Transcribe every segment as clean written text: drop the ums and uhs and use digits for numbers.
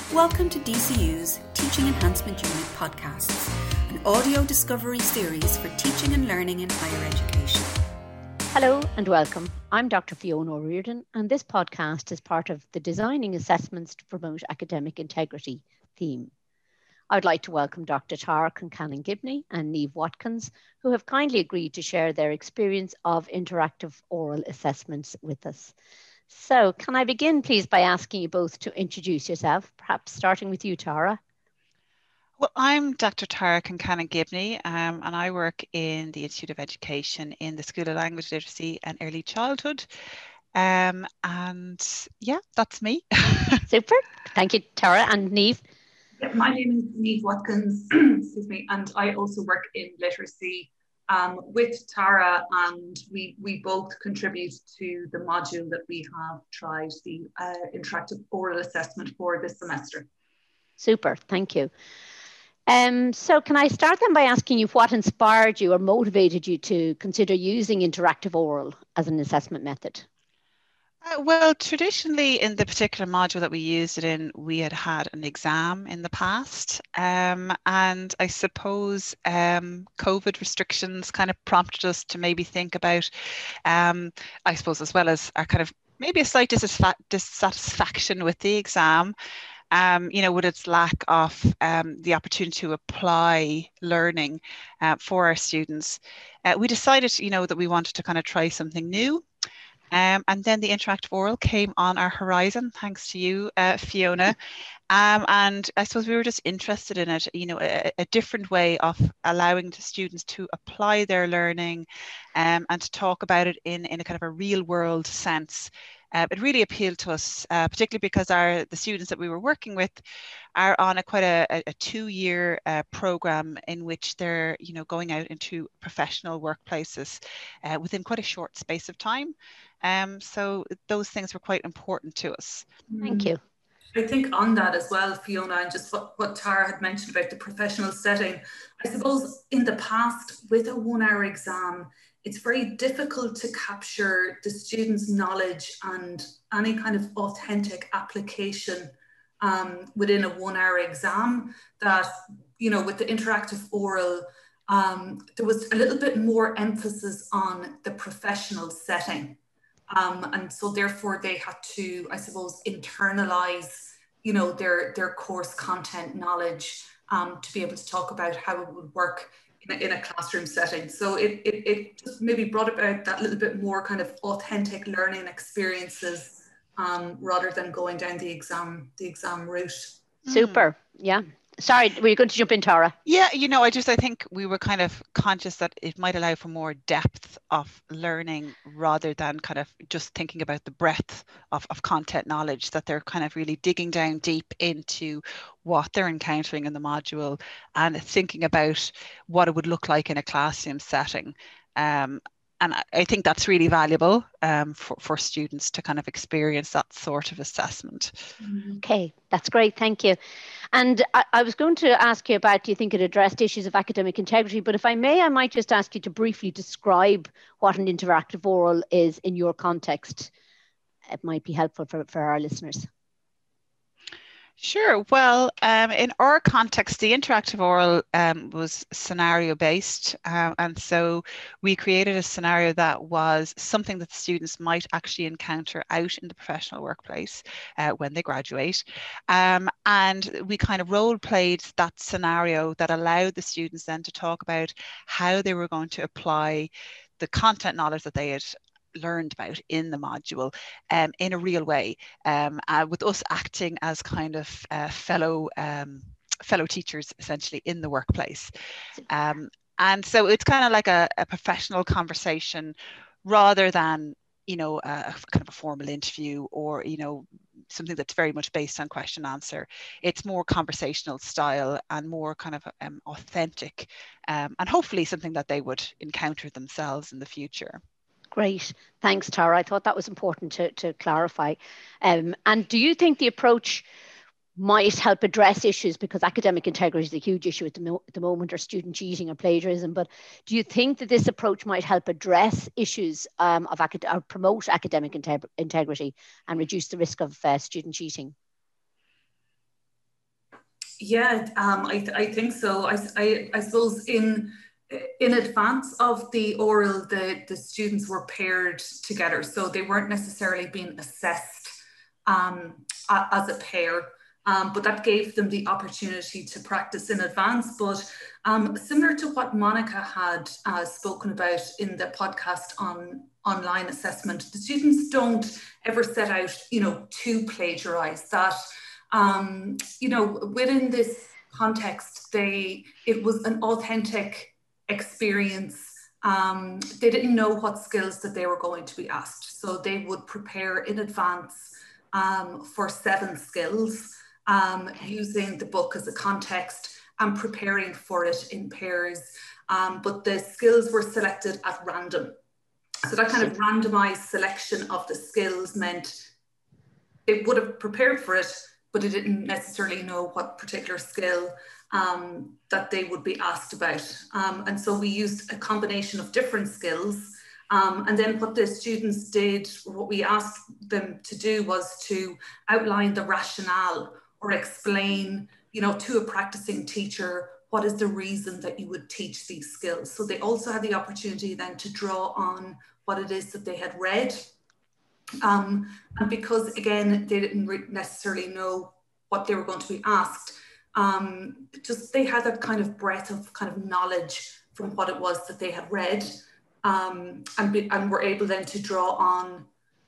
Welcome to DCU's Teaching Enhancement Unit podcasts, an audio discovery series for teaching and learning in higher education. Hello and welcome. I'm Dr. Fiona O'Riordan, and this podcast is part of the Designing Assessments to Promote Academic Integrity theme. I'd like to welcome Dr. Tara Concannon-Gibney and Niamh Watkins, who have kindly agreed to share their experience of interactive oral assessments with us. So can I begin, please, by asking you both to introduce yourself, perhaps starting with you, Tara? Well, I'm Dr. Tara Concannon-Gibney, and I work in the Institute of Education in the School of Language Literacy and Early Childhood. And yeah, that's me. Super. Thank you, Tara. And Niamh? Yeah, my name is Niamh Watkins, excuse me, and I also work in literacy with Tara, and we both contribute to the module that we have tried, the interactive oral assessment for this semester. Super, thank you. So can I start then by asking you what inspired you or motivated you to consider using interactive oral as an assessment method? Well, traditionally in the particular module that we used it in, we had an exam in the past. And I suppose COVID restrictions kind of prompted us to maybe think about, I suppose, as well as our kind of maybe a slight dissatisfaction with the exam, with its lack of the opportunity to apply learning for our students. We decided, that we wanted to kind of try something new. And then the interactive oral came on our horizon, thanks to you, Fiona. And I suppose we were just interested in it, a different way of allowing the students to apply their learning and to talk about it in a kind of a real world sense. It really appealed to us, particularly because the students that we were working with are on quite a 2-year program in which they're, going out into professional workplaces within quite a short space of time. So those things were quite important to us. Thank you. I think on that as well, Fiona, and just what Tara had mentioned about the professional setting, I suppose in the past with a 1-hour exam, it's very difficult to capture the students' knowledge and any kind of authentic application within a 1-hour exam. That, with the interactive oral, there was a little bit more emphasis on the professional setting. And so therefore they had to, I suppose, internalize, their course content knowledge to be able to talk about how it would work in a classroom setting. So it just maybe brought about that little bit more kind of authentic learning experiences rather than going down the exam route. Super. Yeah. Sorry, were you going to jump in, Tara? Yeah, I think we were kind of conscious that it might allow for more depth of learning rather than kind of just thinking about the breadth of content knowledge, that they're kind of really digging down deep into what they're encountering in the module and thinking about what it would look like in a classroom setting. And I think that's really valuable for students to kind of experience that sort of assessment. Okay, that's great. Thank you. And I was going to ask you about, do you think it addressed issues of academic integrity? But if I may, I might just ask you to briefly describe what an interactive oral is in your context. It might be helpful for our listeners. Sure. Well, in our context, the interactive oral was scenario based. And so we created a scenario that was something that students might actually encounter out in the professional workplace when they graduate. And we kind of role played that scenario that allowed the students then to talk about how they were going to apply the content knowledge that they had learned about in the module in a real way, with us acting as kind of fellow teachers essentially in the workplace. And so it's kind of like a professional conversation rather than, a kind of a formal interview or, something that's very much based on question answer. It's more conversational style and more kind of authentic, and hopefully something that they would encounter themselves in the future. Great. Thanks, Tara. I thought that was important to clarify. And do you think the approach might help address issues, because academic integrity is a huge issue at the moment, or student cheating or plagiarism, but do you think that this approach might help address issues or promote academic integrity and reduce the risk of student cheating? Yeah, I think so. I suppose in advance of the oral, the students were paired together, so they weren't necessarily being assessed as a pair. But that gave them the opportunity to practice in advance. But similar to what Monica had spoken about in the podcast on online assessment, the students don't ever set out, to plagiarize that. Within this context, it was an authentic experience. They didn't know what skills that they were going to be asked, so they would prepare in advance for 7 skills, using the book as a context and preparing for it in pairs. But the skills were selected at random. So that kind of randomized selection of the skills meant they would have prepared for it, but they didn't necessarily know what particular skill that they would be asked about. And so we used a combination of different skills. And then what the students did, what we asked them to do, was to outline the rationale or explain, to a practicing teacher, what is the reason that you would teach these skills. So they also had the opportunity then to draw on what it is that they had read. And because, again, they didn't necessarily know what they were going to be asked, just they had that kind of breadth of kind of knowledge from what it was that they had read, and were able then to draw on,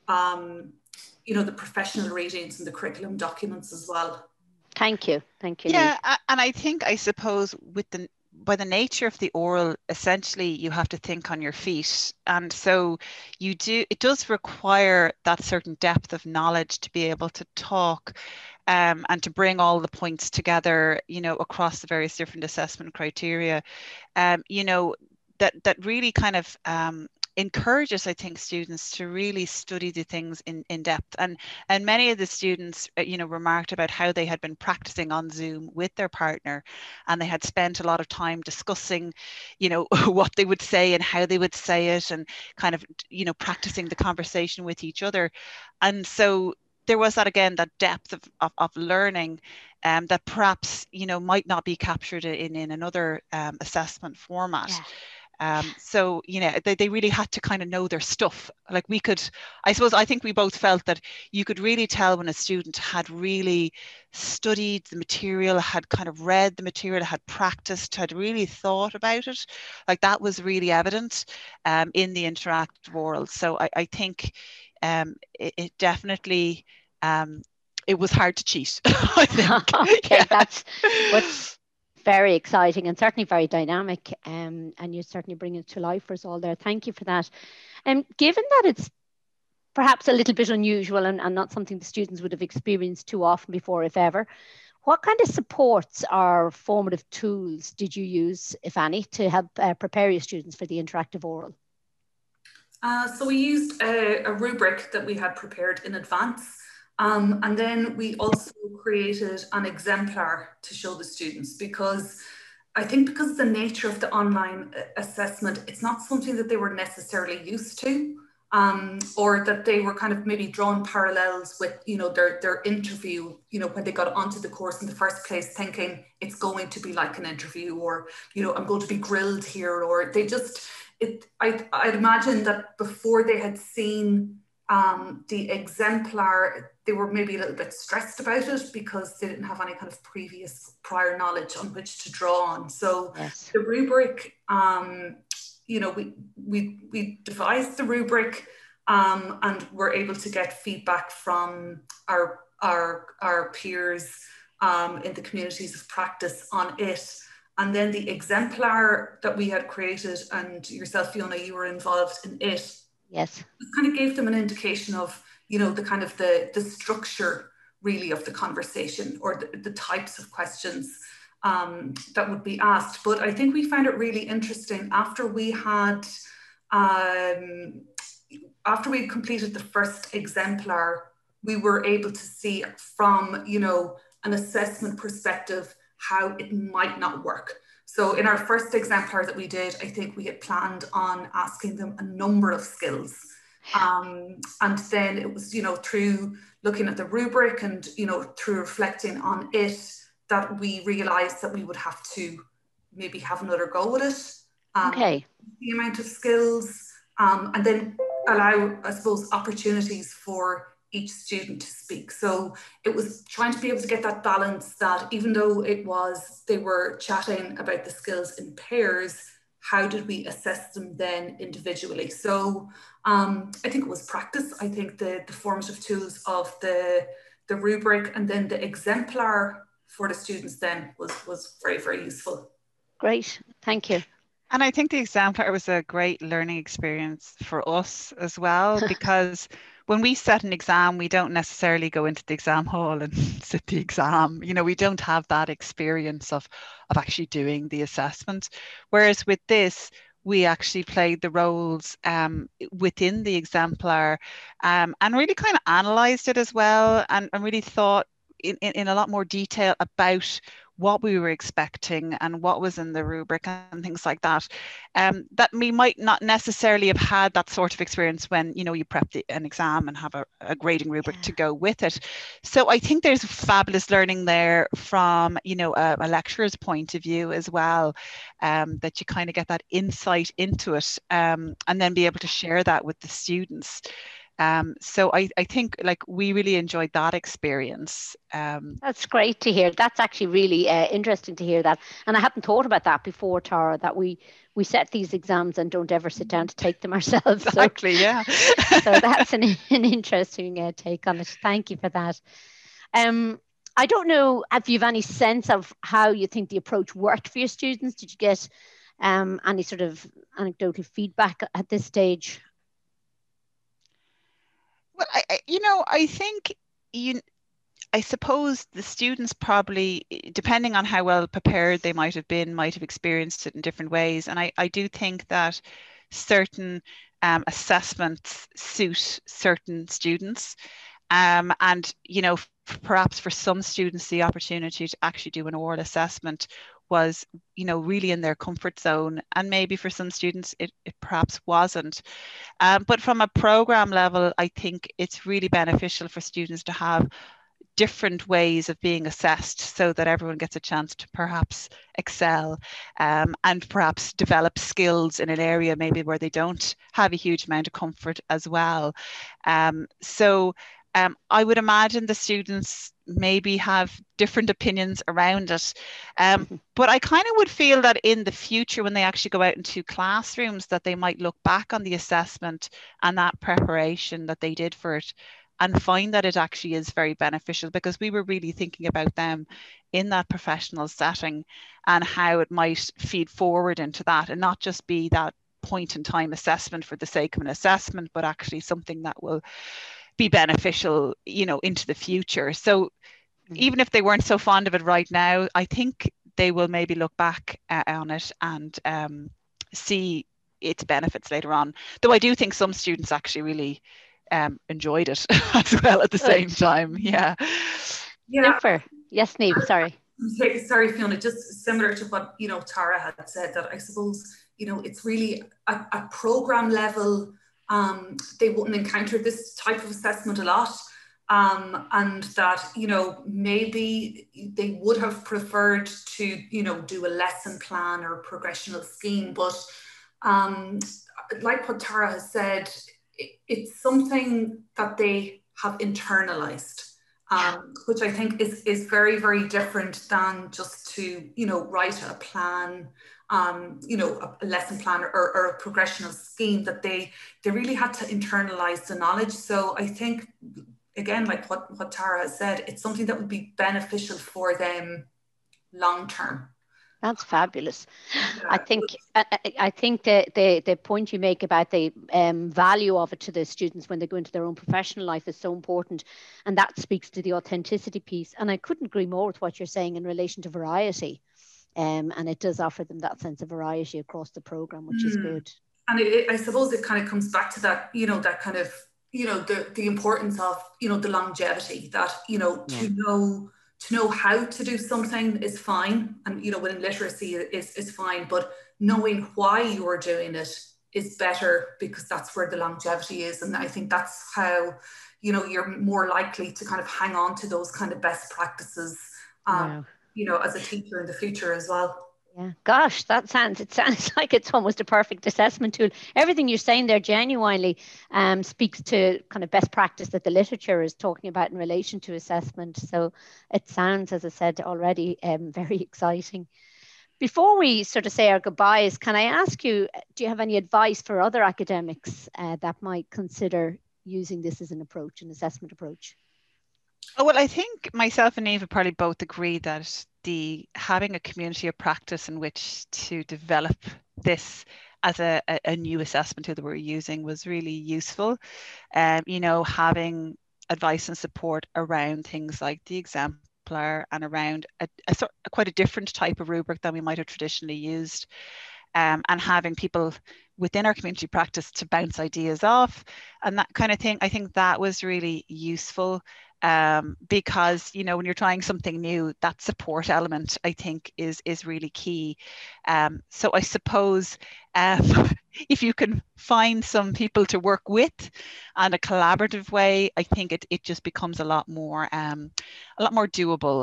the professional readings and the curriculum documents as well. Thank you. Yeah, and I suppose by the nature of the oral, essentially you have to think on your feet, and so it does require that certain depth of knowledge to be able to talk and to bring all the points together, across the various different assessment criteria, that really kind of encourages, I think, students to really study the things in depth. And many of the students, remarked about how they had been practicing on Zoom with their partner, and they had spent a lot of time discussing, what they would say and how they would say it, and kind of, practicing the conversation with each other. And so there was that, again, that depth of learning that perhaps, might not be captured in another assessment format. Yeah. So, they really had to kind of know their stuff. Like I think we both felt that you could really tell when a student had really studied the material, had kind of read the material, had practiced, had really thought about it. Like that was really evident in the interactive world. So I think it definitely, it was hard to cheat, I think. Okay, Yeah. that's what's very exciting and certainly very dynamic, and you certainly bring it to life for us all there. Thank you for that. And given that it's perhaps a little bit unusual and not something the students would have experienced too often before, if ever, what kind of supports or formative tools did you use, if any, to help prepare your students for the interactive oral? So we used a rubric that we had prepared in advance. And then we also created an exemplar to show the students, because I think because of the nature of the online assessment, it's not something that they were necessarily used to, or that they were kind of maybe drawing parallels with, their interview, when they got onto the course in the first place, thinking it's going to be like an interview, or, I'm going to be grilled here, or they just, I'd imagine that before they had seen the exemplar, they were maybe a little bit stressed about it because they didn't have any kind of prior knowledge on which to draw on. So yes. The rubric, we devised the rubric, and we're able to get feedback from our peers in the communities of practice on it. And then the exemplar that we had created, and yourself, Fiona, you were involved in it. Yes. It kind of gave them an indication of, the kind of the structure really of the conversation, or the types of questions that would be asked. But I think we found it really interesting after we had, after we completed the first exemplar, we were able to see from, an assessment perspective, how it might not work. So in our first exemplar that we did, I think we had planned on asking them a number of skills. And then it was, through looking at the rubric and, through reflecting on it, that we realized that we would have to maybe have another go at it. Okay. The amount of skills, and then allow, I suppose, opportunities for each student to speak. So it was trying to be able to get that balance, that even though they were chatting about the skills in pairs, how did we assess them then individually? So I think it was practice. I think the formative tools of the rubric and then the exemplar for the students then was very, very useful. Great, thank you. And I think the exemplar was a great learning experience for us as well, because when we set an exam, we don't necessarily go into the exam hall and sit the exam. You know, we don't have that experience of actually doing the assessment. Whereas with this, we actually played the roles within the exemplar, and really kind of analysed it as well, and really thought in a lot more detail about what we were expecting and what was in the rubric and things like that, that we might not necessarily have had that sort of experience when, you know, you prep an exam and have a grading rubric to go with it. So I think there's fabulous learning there from, you know, a lecturer's point of view as well, that you kind of get that insight into it, and then be able to share that with the students. So I think like we really enjoyed that experience. That's great to hear. That's actually really interesting to hear that. And I hadn't thought about that before, Tara, that we set these exams and don't ever sit down to take them ourselves. Exactly, so, yeah. So that's an interesting take on it. Thank you for that. I don't know if you have any sense of how you think the approach worked for your students. Did you get any sort of anecdotal feedback at this stage? Well, I suppose the students probably, depending on how well prepared they might have experienced it in different ways. And I do think that certain assessments suit certain students. And, you know, perhaps for some students, the opportunity to actually do an oral assessment was, you know, really in their comfort zone, and maybe for some students it perhaps wasn't. But from a program level, I think it's really beneficial for students to have different ways of being assessed, so that everyone gets a chance to perhaps excel, and perhaps develop skills in an area maybe where they don't have a huge amount of comfort as well. I would imagine the students maybe have different opinions around it. But I kind of would feel that in the future, when they actually go out into classrooms, that they might look back on the assessment and that preparation that they did for it and find that it actually is very beneficial, because we were really thinking about them in that professional setting and how it might feed forward into that, and not just be that point in time assessment for the sake of an assessment, but actually something that will be beneficial, you know, into the future. So even if they weren't so fond of it right now, I think they will maybe look back on it and see its benefits later on. Though I do think some students actually really enjoyed it as well at the same time. Yeah. Super. Yes, Niamh, sorry. Sorry, Fiona, just similar to what, you know, Tara had said, that I suppose, you know, it's really at program level, they wouldn't encounter this type of assessment a lot, and that, you know, maybe they would have preferred to, you know, do a lesson plan or a progressional scheme, but like what Tara has said, it's something that they have internalized, which I think is very, very different than just to, you know, write a plan, you know, a lesson plan or a progressional scheme, that they really had to internalize the knowledge. So I think, again, like what Tara has said, it's something that would be beneficial for them long term. That's fabulous. Yeah. I think the point you make about the value of it to the students when they go into their own professional life is so important, and that speaks to the authenticity piece. And I couldn't agree more with what you're saying in relation to variety. And it does offer them that sense of variety across the program, which is good. And I suppose it kind of comes back to that, you know, that kind of, you know, the importance of, you know, the longevity, that, you know, to know how to do something is fine. And, you know, within literacy is fine, but knowing why you are doing it is better, because that's where the longevity is. And I think that's how, you know, you're more likely to kind of hang on to those kind of best practices. as a teacher in the future as well. Yeah, gosh, it sounds like it's almost a perfect assessment tool. Everything you're saying there genuinely speaks to kind of best practice that the literature is talking about in relation to assessment. So it sounds, as I said already, very exciting. Before we sort of say our goodbyes, can I ask you, do you have any advice for other academics that might consider using this as an approach, an assessment approach? Oh, well, I think myself and Eva probably both agree that having a community of practice in which to develop this as a new assessment tool that we're using was really useful. Having advice and support around things like the exemplar and around quite a different type of rubric than we might have traditionally used. And having people within our community practice to bounce ideas off and that kind of thing. I think that was really useful. Because when you're trying something new, that support element I think is really key. So I suppose if you can find some people to work with and a collaborative way, I think it just becomes a lot more doable.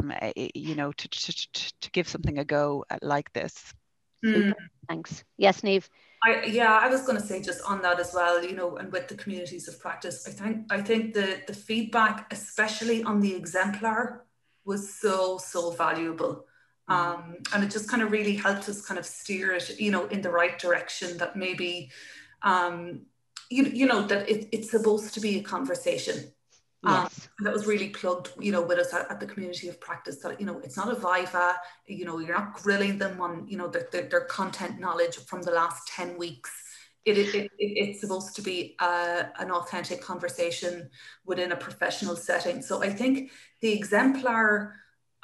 To give something a go like this. Thanks. Yes, Niamh. I was going to say just on that as well, and with the communities of practice, I think the feedback, especially on the exemplar, was so valuable. And it just kind of really helped us kind of steer it, in the right direction, that maybe, that it's supposed to be a conversation. Yes. That was really plugged, with us at the community of practice, that, it's not a viva, you're not grilling them on, their content knowledge from the last 10 weeks. It's supposed to be an authentic conversation within a professional setting. So I think the exemplar,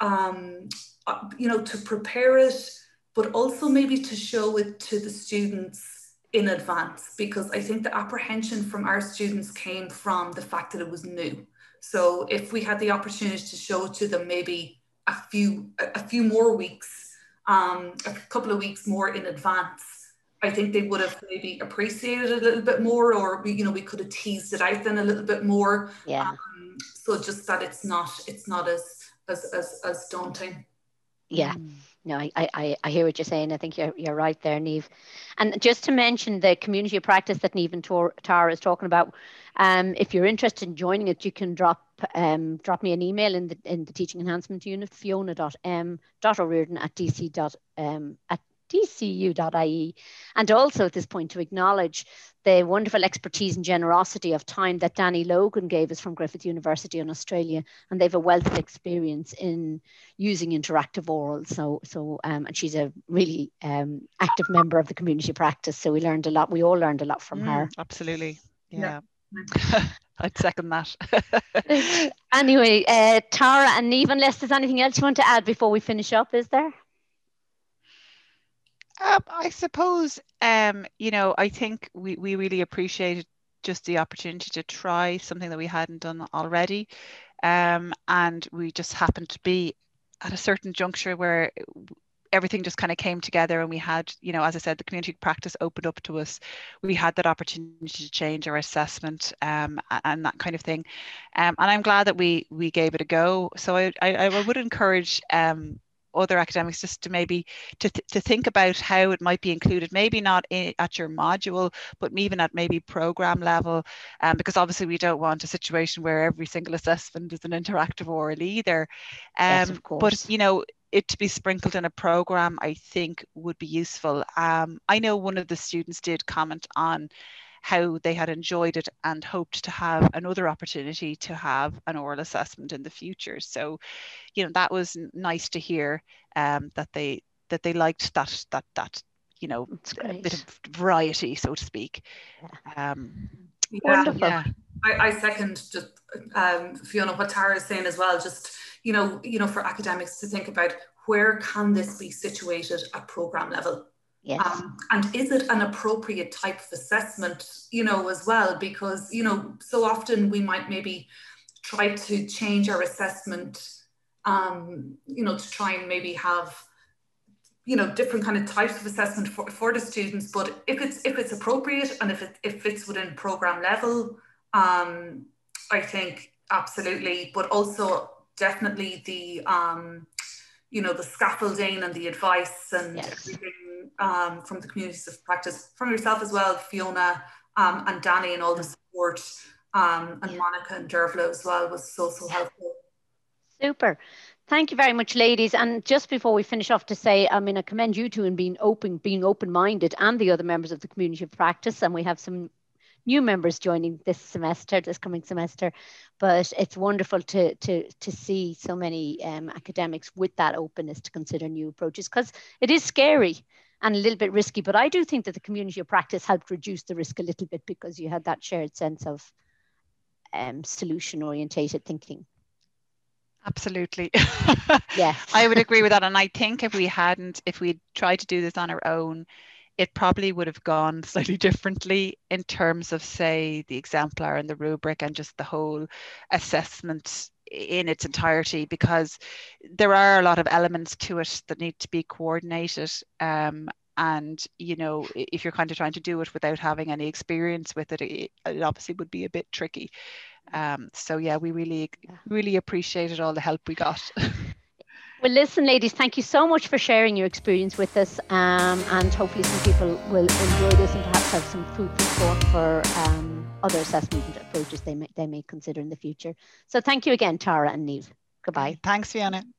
to prepare it, but also maybe to show it to the students in advance, because I think the apprehension from our students came from the fact that it was new. So if we had the opportunity to show it to them maybe a few more weeks, a couple of weeks more in advance, I think they would have maybe appreciated it a little bit more, or we could have teased it out then a little bit more. Yeah. So just that it's not as daunting. Yeah. No, I hear what you're saying. I think you're right there, Niamh. And just to mention the community of practice that Niamh and Tara is talking about, if you're interested in joining it, you can drop me an email in the teaching enhancement unit, fiona.o'riordan@dcu.ie. And also at this point to acknowledge the wonderful expertise and generosity of time that Danny Logan gave us from Griffith University in Australia, and they have a wealth of experience in using interactive oral. So and she's a really active member of the community practice. So we learned a lot. We all learned a lot from her. Absolutely. Yeah. I'd second that. Anyway, Tara and Niamh, unless there's anything else you want to add before we finish up, is there? I suppose, I think we really appreciated just the opportunity to try something that we hadn't done already. And we just happened to be at a certain juncture where everything just kind of came together, and we had, as I said, the community practice opened up to us. We had that opportunity to change our assessment and that kind of thing. And I'm glad that we gave it a go. So I would encourage other academics just to maybe to think about how it might be included, maybe not at your module, but even at maybe program level, because obviously we don't want a situation where every single assessment is an interactive oral either. Yes, of course. But it to be sprinkled in a program, I think would be useful. I know one of the students did comment on how they had enjoyed it and hoped to have another opportunity to have an oral assessment in the future. So, that was nice to hear, that they liked that a bit of variety, so to speak. Wonderful. Yeah. I second just Fiona, what Tara is saying as well. Just for academics to think about, where can this be situated at program level? Yes. And is it an appropriate type of assessment, as well? Because, so often we might maybe try to change our assessment, to try and maybe have, different kind of types of assessment for the students. But if it's appropriate and if it fits within program level, I think absolutely. But also definitely the the scaffolding and the advice and Yes. everything from the communities of practice, from yourself as well, Fiona, and Danny, and all the support, and Monica and Dervla as well was so helpful. Super. Thank you very much, ladies. And just before we finish off, to say, I commend you two in being open-minded, and the other members of the community of practice. And we have some new members joining this coming semester. But it's wonderful to see so many academics with that openness to consider new approaches, because it is scary and a little bit risky. But I do think that the community of practice helped reduce the risk a little bit, because you had that shared sense of solution-orientated thinking. Absolutely. Yeah, I would agree with that. And I think if we'd tried to do this on our own, it probably would have gone slightly differently in terms of, say, the exemplar and the rubric and just the whole assessment in its entirety, because there are a lot of elements to it that need to be coordinated. And, if you're kind of trying to do it without having any experience with it, it obviously would be a bit tricky. So yeah, we really appreciated all the help we got. Well, listen, ladies, thank you so much for sharing your experience with us, and hopefully some people will enjoy this and perhaps have some food for thought for other assessment approaches they may consider in the future. So thank you again, Tara and Niamh. Goodbye. Thanks, Fiona.